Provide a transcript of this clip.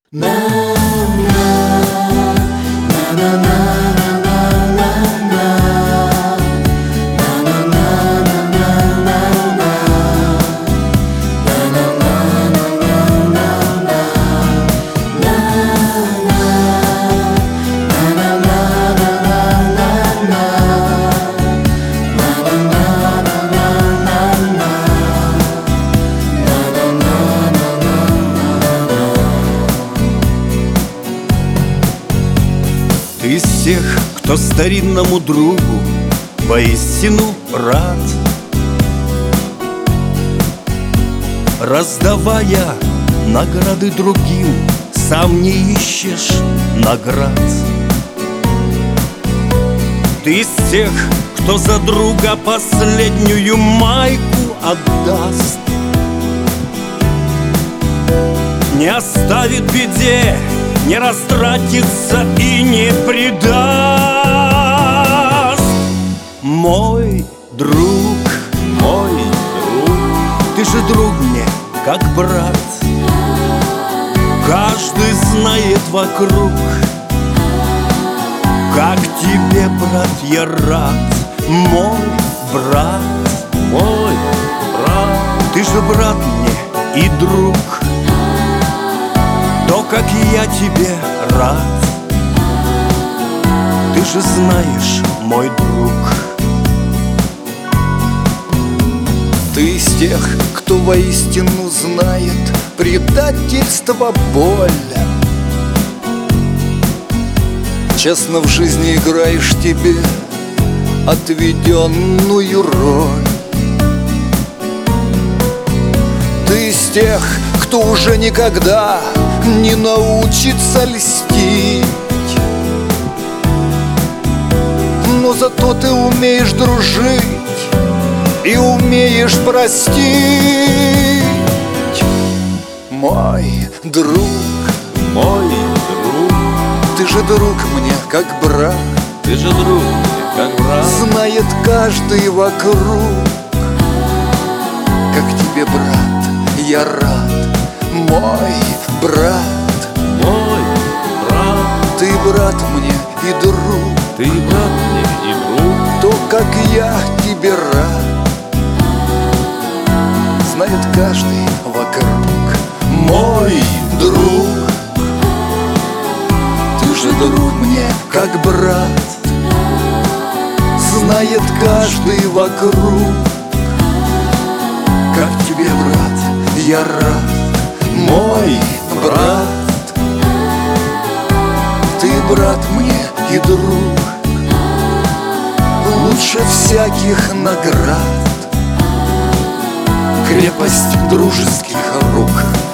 Ты из тех, кто старинному другу воистину рад, раздавая награды другим, сам не ищешь наград. Ты из тех, кто за друга последнюю майку отдаст, не оставит в беде, не растратится и не предаст. Мой друг, ты же друг мне, как брат. Каждый знает вокруг, как тебе, брат, я рад. Мой брат, ты же брат мне и друг. То, как я тебе рад, ты же знаешь, мой друг. Ты из тех, кто воистину знает предательство, боль. Честно в жизни играешь тебе отведенную роль. Ты из тех, кто уже никогда не научится льстить, но зато ты умеешь дружить и умеешь простить. Мой друг, ты же друг мне, как брат. Ты же друг мне, как брат. Знает каждый вокруг, как тебе, брат, я рад. Мой брат, ты брат мне и друг. Ты брат мне и друг. То, как я тебе рад, знает каждый вокруг. Мой друг, ты же друг мне, как брат. Знает каждый вокруг, как тебе, брат, я рад. Мой брат, ты брат мне и друг. Лучше всяких наград крепость дружеских рук.